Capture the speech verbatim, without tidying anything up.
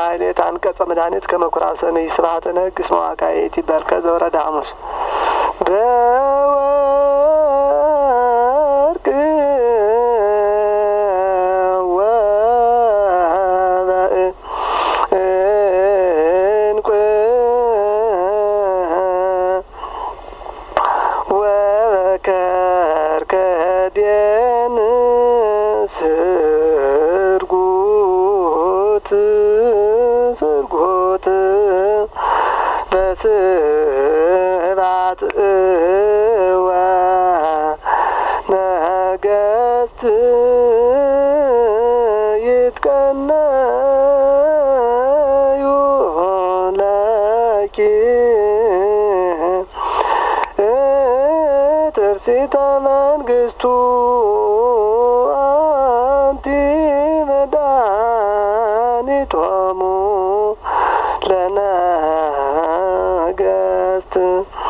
ማህሌት አንቀጸ መድኃኒት ከመኩራብ ሰነይ ስብሐተ ነግ እስመ ዋቃየት ይበርከ ዘወረደ ሐሙስ በወርቅ ወበዕንቁ ወበከርከዴን ስርጉት ስርጉት በስባት ወነገሥት ይትቀነዩ ለኪ ትርሲተ መንግሥቱ አንቲ መድኃኒቶሙ ለነገሥት